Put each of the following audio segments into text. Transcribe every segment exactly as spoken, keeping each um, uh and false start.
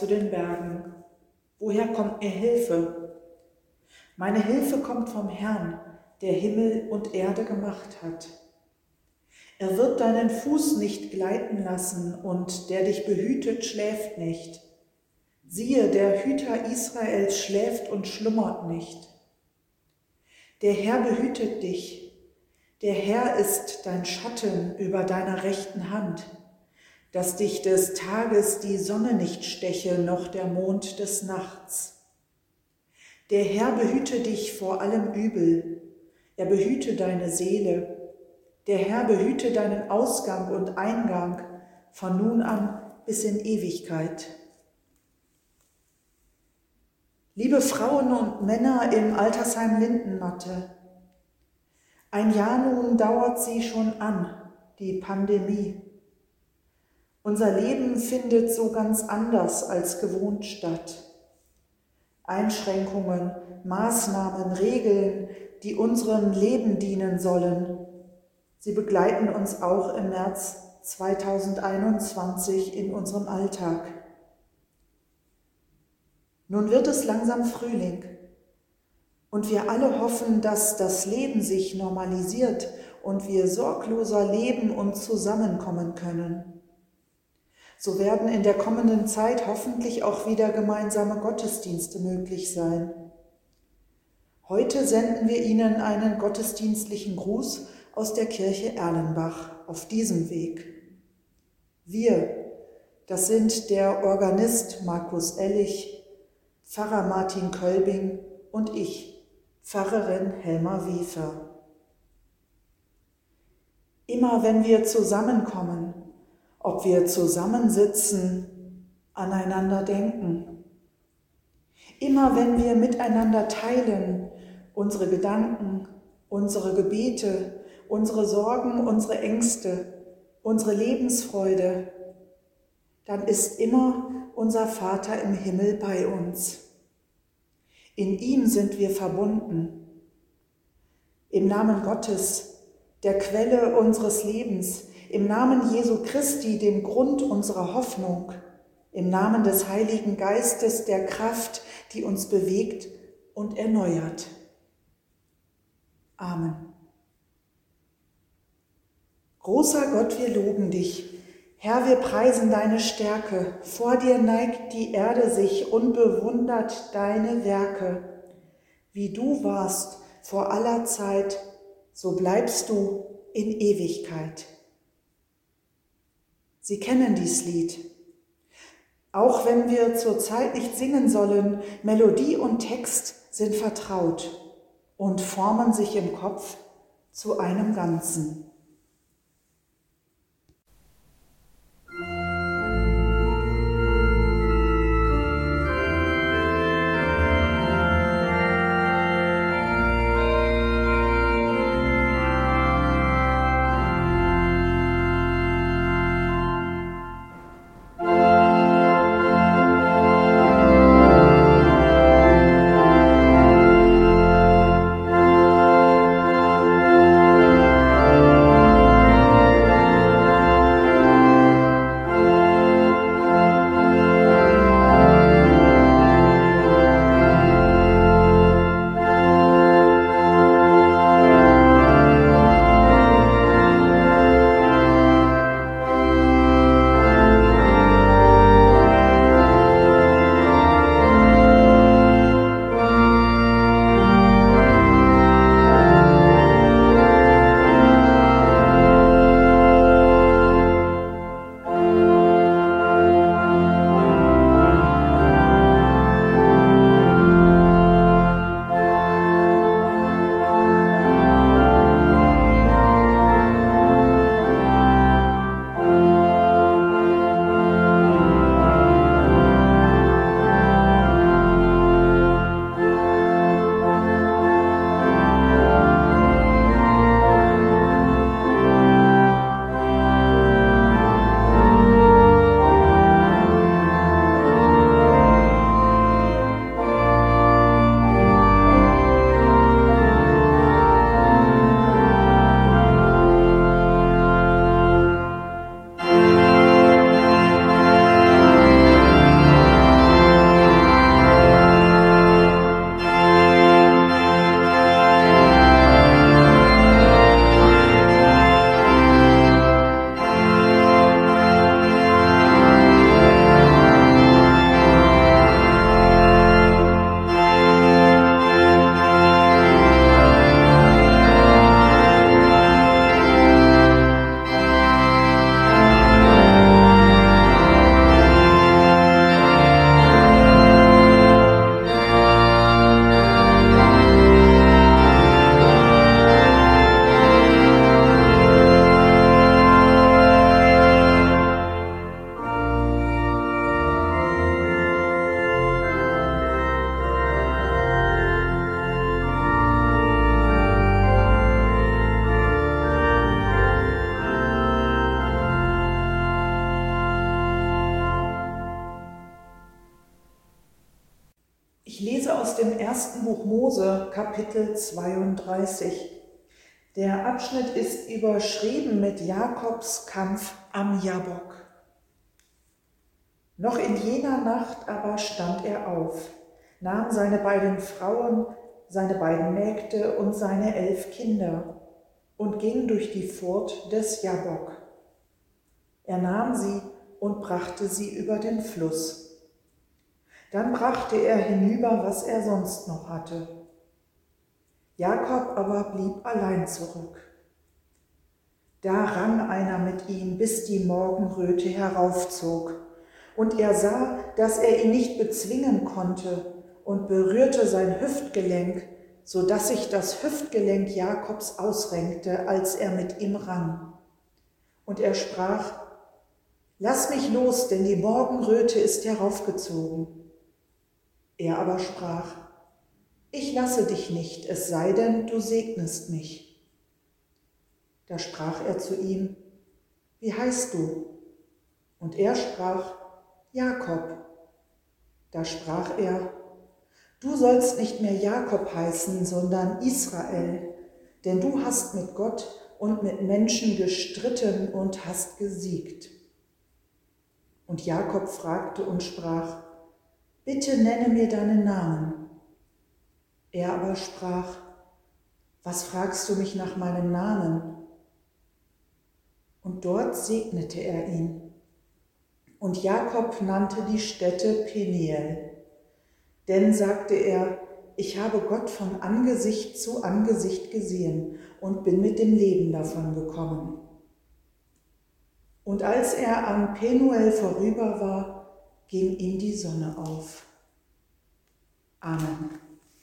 den Bergen. Woher kommt mir Hilfe? Meine Hilfe kommt vom Herrn, der Himmel und Erde gemacht hat. Er wird deinen Fuß nicht gleiten lassen, und der dich behütet, schläft nicht. Siehe, der Hüter Israels schläft und schlummert nicht. Der Herr behütet dich. Der Herr ist dein Schatten über deiner rechten Hand, dass dich des Tages die Sonne nicht steche, noch der Mond des Nachts. Der Herr behüte dich vor allem Übel. Er behüte deine Seele. Der Herr behüte deinen Ausgang und Eingang von nun an bis in Ewigkeit. Liebe Frauen und Männer im Altersheim Lindenmatte, ein Jahr nun dauert sie schon an, die Pandemie. Unser Leben findet so ganz anders als gewohnt statt. Einschränkungen, Maßnahmen, Regeln, die unserem Leben dienen sollen, sie begleiten uns auch im März zweitausendeinundzwanzig in unserem Alltag. Nun wird es langsam Frühling und wir alle hoffen, dass das Leben sich normalisiert und wir sorgloser leben und zusammenkommen können. So werden in der kommenden Zeit hoffentlich auch wieder gemeinsame Gottesdienste möglich sein. Heute senden wir Ihnen einen gottesdienstlichen Gruß aus der Kirche Erlenbach auf diesem Weg. Wir, das sind der Organist Markus Ellich, Pfarrer Martin Kölbing und ich, Pfarrerin Helma Wiefer. Immer wenn wir zusammenkommen, ob wir zusammensitzen, aneinander denken, immer wenn wir miteinander teilen, unsere Gedanken, unsere Gebete, unsere Sorgen, unsere Ängste, unsere Lebensfreude, dann ist immer unser Vater im Himmel bei uns. In ihm sind wir verbunden. Im Namen Gottes, der Quelle unseres Lebens, im Namen Jesu Christi, dem Grund unserer Hoffnung, im Namen des Heiligen Geistes, der Kraft, die uns bewegt und erneuert. Amen. Großer Gott, wir loben dich. Herr, wir preisen deine Stärke. Vor dir neigt die Erde sich und bewundert deine Werke. Wie du warst vor aller Zeit, so bleibst du in Ewigkeit. Sie kennen dies Lied. Auch wenn wir zurzeit nicht singen sollen, Melodie und Text sind vertraut und formen sich im Kopf zu einem Ganzen. Thank aus dem ersten Buch Mose, Kapitel zweiunddreißig. Der Abschnitt ist überschrieben mit Jakobs Kampf am Jabbok. Noch in jener Nacht aber stand er auf, nahm seine beiden Frauen, seine beiden Mägde und seine elf Kinder und ging durch die Furt des Jabbok. Er nahm sie und brachte sie über den Fluss. Dann brachte er hinüber, was er sonst noch hatte. Jakob aber blieb allein zurück. Da rang einer mit ihm, bis die Morgenröte heraufzog, und er sah, dass er ihn nicht bezwingen konnte, und berührte sein Hüftgelenk, so dass sich das Hüftgelenk Jakobs ausrenkte, als er mit ihm rang. Und er sprach: Lass mich los, denn die Morgenröte ist heraufgezogen. Er aber sprach: Ich lasse dich nicht, es sei denn, du segnest mich. Da sprach er zu ihm: Wie heißt du? Und er sprach: Jakob. Da sprach er: Du sollst nicht mehr Jakob heißen, sondern Israel, denn du hast mit Gott und mit Menschen gestritten und hast gesiegt. Und Jakob fragte und sprach: Bitte nenne mir deinen Namen. Er aber sprach: Was fragst du mich nach meinem Namen? Und dort segnete er ihn. Und Jakob nannte die Stätte Peniel. Denn, sagte er, ich habe Gott von Angesicht zu Angesicht gesehen und bin mit dem Leben davon gekommen. Und als er an Penuel vorüber war, ging ihm die Sonne auf. Amen.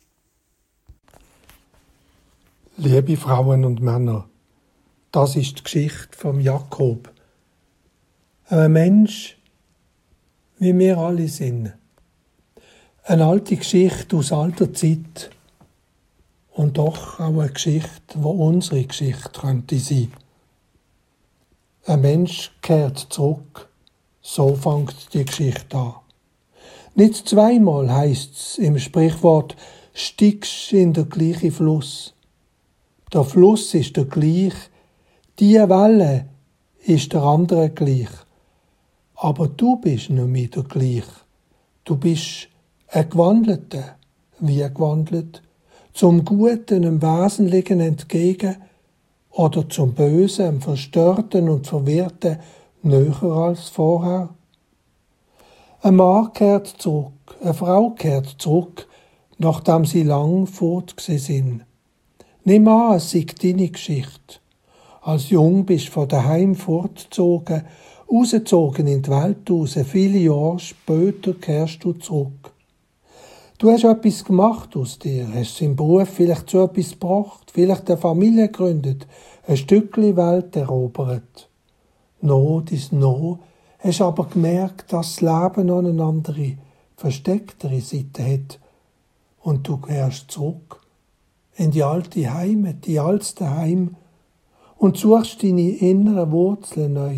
Liebe Frauen und Männer, das ist die Geschichte vom Jakob. Ein Mensch, wie wir alle sind. Eine alte Geschichte aus alter Zeit und doch auch eine Geschichte, wo unsere Geschichte könnte sein. Ein Mensch kehrt zurück, so fängt die Geschichte an. Nicht zweimal heisst's im Sprichwort, stiegst in der gleiche Fluss. Der Fluss ist der gleich, die Welle ist der andere gleich. Aber du bist nicht mehr der gleich. Du bist ein Gewandelter, wie gewandelt, zum Guten, im Wesentlichen entgegen oder zum Bösen, im Verstörten und Verwirrten näher als vorher. Ein Mann kehrt zurück, eine Frau kehrt zurück, nachdem sie lang fort gsi sind. Nimm an, es sei deine Geschichte. Als Jung bist du von daheim fortgezogen, rausgezogen in die Welt raus. Viele Jahre später kehrst du zurück. Du hast etwas gemacht aus dir, hast deinen Beruf vielleicht zu etwas gebracht, vielleicht eine Familie gegründet, ein Stückchen Welt erobert. No, dies No, hast aber gemerkt, dass das Leben noch eine andere, verstecktere Seite hat. Und du kehrst zurück in die alte Heimat, die altes Heim, und suchst deine inneren Wurzeln neu.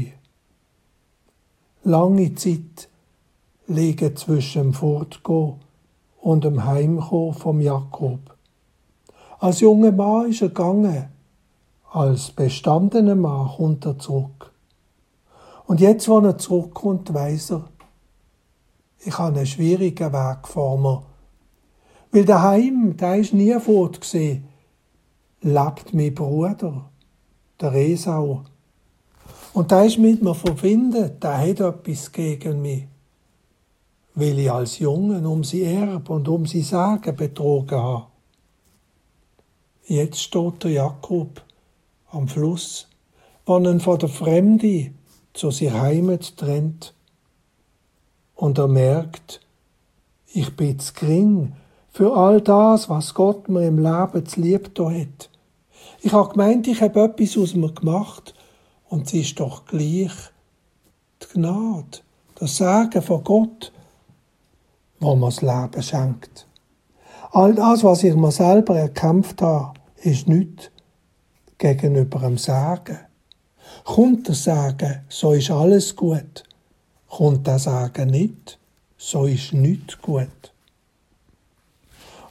Lange Zeit liegen zwischen dem Fortgehen und dem Heimkommen vom Jakob. Als junger Mann ist er gegangen, als bestandener Mann kommt er zurück. Und jetzt, wo er zurückkommt, weiss er, ich habe einen schwierigen Weg vor mir. Weil daheim, da ist nie fort gesehen, lebt mein Bruder, der Esau. Und der ist mit mir verbindet, der hat etwas gegen mich. Weil ich als Jungen um sie Erb und um sie Sagen betrogen habe. Jetzt steht der Jakob am Fluss, wo ihn von der Fremde zu seiner Heimat trennt. Und er merkt, ich bin zu gering für all das, was Gott mir im Leben zu lieb da hat. Ich habe gemeint, ich habe etwas aus mir gemacht und es ist doch gleich die Gnade, das Segen von Gott, wo mir das Leben schenkt. All das, was ich mir selber erkämpft habe, ist nichts gegenüber dem Segen. Kommt der Segen, so ist alles gut. Kommt der Segen nicht, so ist nichts gut.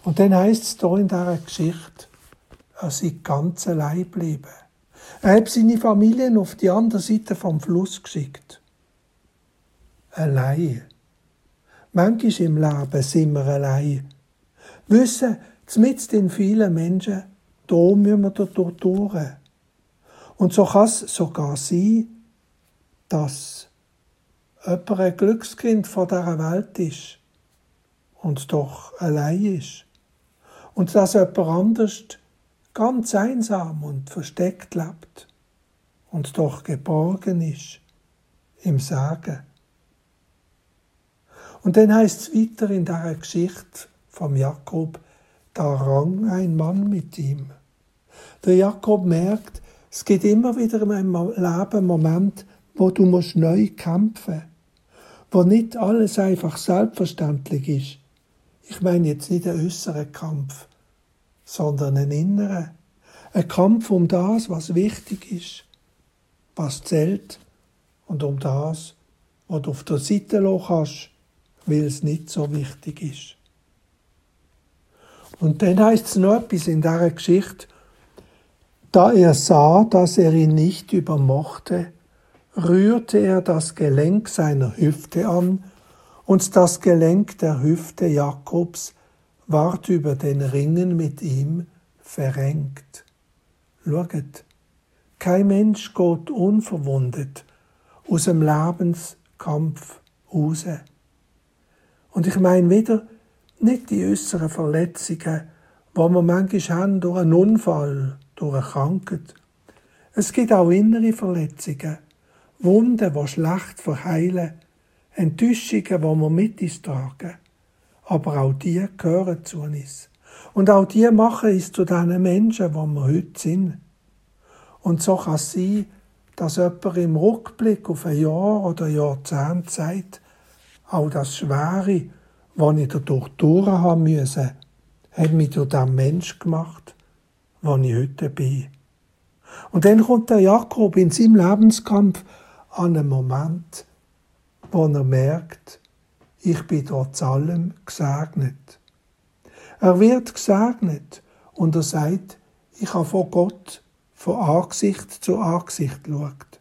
Und dann heisst es hier in dieser Geschichte, er sei ganz allein geblieben. Er hat seine Familie auf die andere Seite vom Fluss geschickt. Allein. Manchmal im Leben sind wir allein. Wissen, mitten in vielen Menschen, da müssen wir dort durch. Und so kann es sogar sein, dass jemand ein Glückskind von dieser Welt ist und doch allein ist. Und dass jemand anders ganz einsam und versteckt lebt und doch geborgen ist im Sagen. Und dann heisst es weiter in dieser Geschichte vom Jakob, da rang ein Mann mit ihm. Der Jakob merkt, es gibt immer wieder in meinem Leben einen Moment, wo du musst neu kämpfen musst, wo nicht alles einfach selbstverständlich ist. Ich meine jetzt nicht einen äußeren Kampf, sondern einen inneren. Ein Kampf um das, was wichtig ist, was zählt, und um das, was du auf der Seite lassen kannst, weil es nicht so wichtig ist. Und dann heisst es noch etwas in dieser Geschichte, da er sah, dass er ihn nicht übermochte, rührte er das Gelenk seiner Hüfte an, und das Gelenk der Hüfte Jakobs ward über den Ringen mit ihm verrenkt. Schaut, kein Mensch geht unverwundet aus dem Lebenskampf raus. Und ich meine wieder, nicht die äußeren Verletzungen, die wir manchmal haben durch einen Unfall, durch eine Krankheit. Es gibt auch innere Verletzungen, Wunden, die schlecht verheilen, Enttäuschungen, die wir mit uns tragen. Aber auch die gehören zu uns. Und auch die machen uns zu den Menschen, die wir heute sind. Und so kann es sein, dass jemand im Rückblick auf ein Jahr oder Jahrzehnt sagt, auch das Schwere, was ich dadurch durch haben musste, hat mich zu dem Mensch gemacht, der ich heute bin. Und dann kommt der Jakob in seinem Lebenskampf an einen Moment, wo er merkt, ich bin trotz allem gesegnet. Er wird gesegnet und er sagt, ich habe von Gott von Angesicht zu Angesicht geschaut.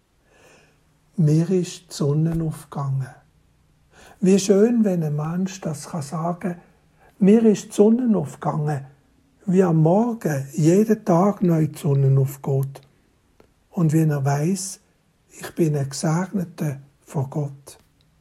Mir ist die Sonne aufgegangen. Wie schön, wenn ein Mensch das sagen kann, mir ist die Sonne aufgegangen, wie am Morgen jeden Tag neu die Sonne aufgeht. Und wenn er weiss, ich bin ein Gesegneter von Gott.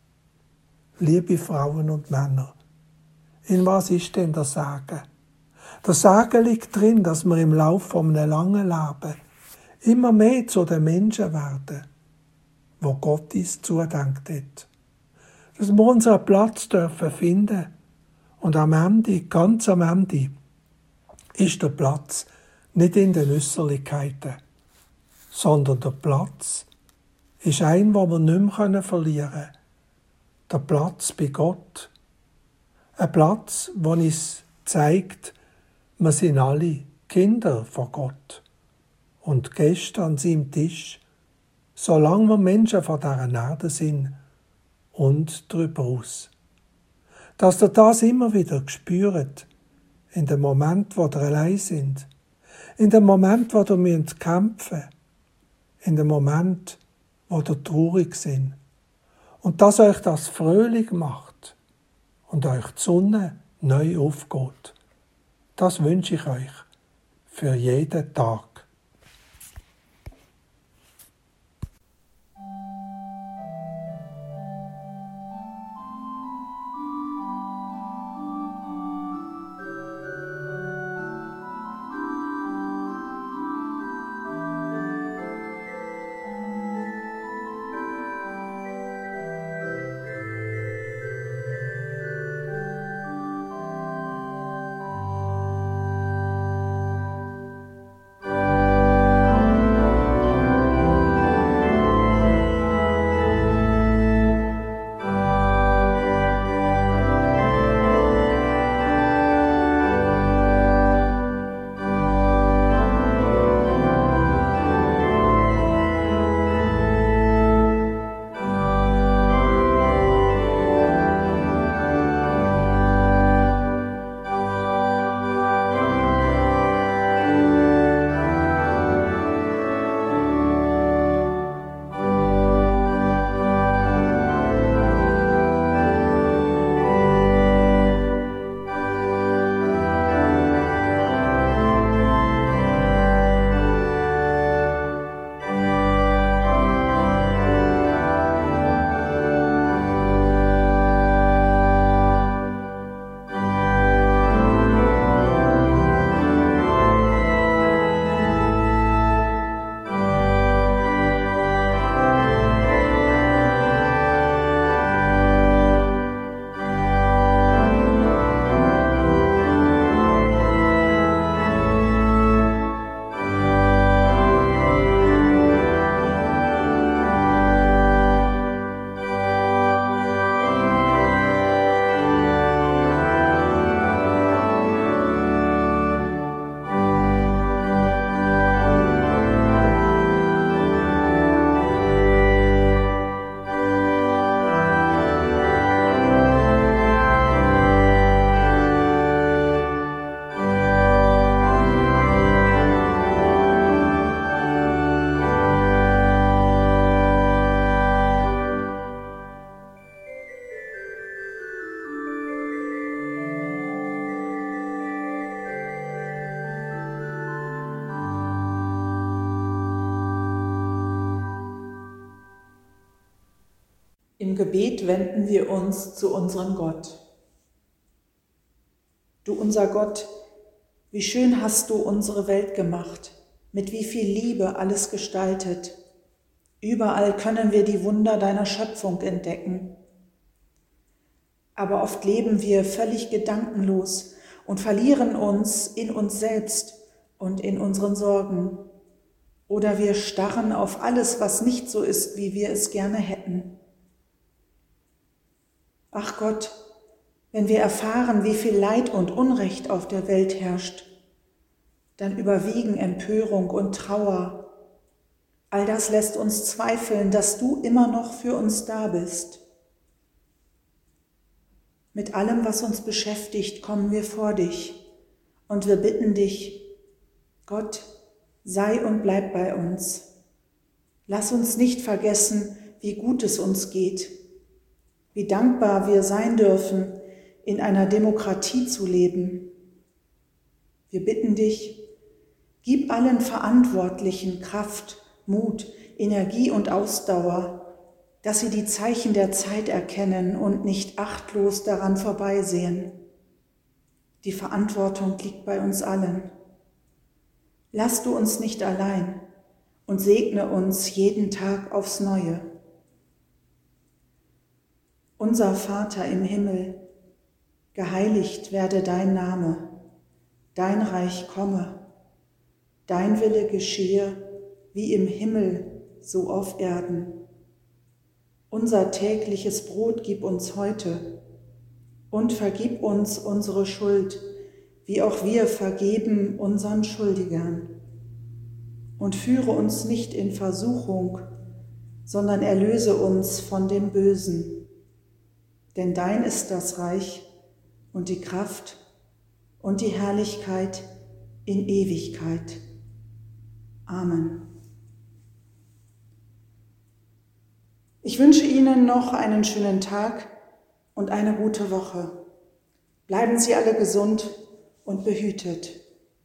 Liebe Frauen und Männer, in was ist denn der Segen? Der Segen liegt drin, dass wir im Laufe von einem langen Leben immer mehr zu den Menschen werden, wo Gott uns zudenkt hat. Dass wir unseren Platz dürfen finden. Und am Ende, ganz am Ende, ist der Platz nicht in den Äußerlichkeiten, sondern der Platz ist ein, den wir nicht mehr verlieren können. Der Platz bei Gott. Ein Platz, der uns zeigt, wir sind alle Kinder von Gott und Gäste an seinem Tisch, solange wir Menschen von dieser Erde sind und darüber aus. Dass ihr das immer wieder spürt, in dem Moment, wo ihr allein sind, in dem Moment, wo ihr kämpfen müsst, in dem Moment, wo ihr traurig sind. Und dass euch das fröhlich macht und euch die Sonne neu aufgeht. Das wünsche ich euch für jeden Tag. Im Gebet wenden wir uns zu unserem Gott. Du unser Gott, wie schön hast du unsere Welt gemacht, mit wie viel Liebe alles gestaltet. Überall können wir die Wunder deiner Schöpfung entdecken. Aber oft leben wir völlig gedankenlos und verlieren uns in uns selbst und in unseren Sorgen. Oder wir starren auf alles, was nicht so ist, wie wir es gerne hätten. Ach Gott, wenn wir erfahren, wie viel Leid und Unrecht auf der Welt herrscht, dann überwiegen Empörung und Trauer. All das lässt uns zweifeln, dass du immer noch für uns da bist. Mit allem, was uns beschäftigt, kommen wir vor dich und wir bitten dich, Gott, sei und bleib bei uns. Lass uns nicht vergessen, wie gut es uns geht, wie dankbar wir sein dürfen, in einer Demokratie zu leben. Wir bitten dich, gib allen Verantwortlichen Kraft, Mut, Energie und Ausdauer, dass sie die Zeichen der Zeit erkennen und nicht achtlos daran vorbeisehen. Die Verantwortung liegt bei uns allen. Lass du uns nicht allein und segne uns jeden Tag aufs Neue. Unser Vater im Himmel, geheiligt werde dein Name, dein Reich komme, dein Wille geschehe, wie im Himmel, so auf Erden. Unser tägliches Brot gib uns heute und vergib uns unsere Schuld, wie auch wir vergeben unseren Schuldigern. Und führe uns nicht in Versuchung, sondern erlöse uns von dem Bösen. Denn dein ist das Reich und die Kraft und die Herrlichkeit in Ewigkeit. Amen. Ich wünsche Ihnen noch einen schönen Tag und eine gute Woche. Bleiben Sie alle gesund und behütet.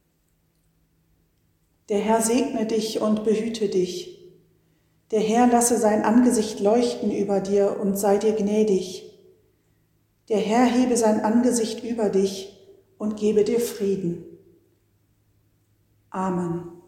Der Herr segne dich und behüte dich. Der Herr lasse sein Angesicht leuchten über dir und sei dir gnädig. Der Herr hebe sein Angesicht über dich und gebe dir Frieden. Amen.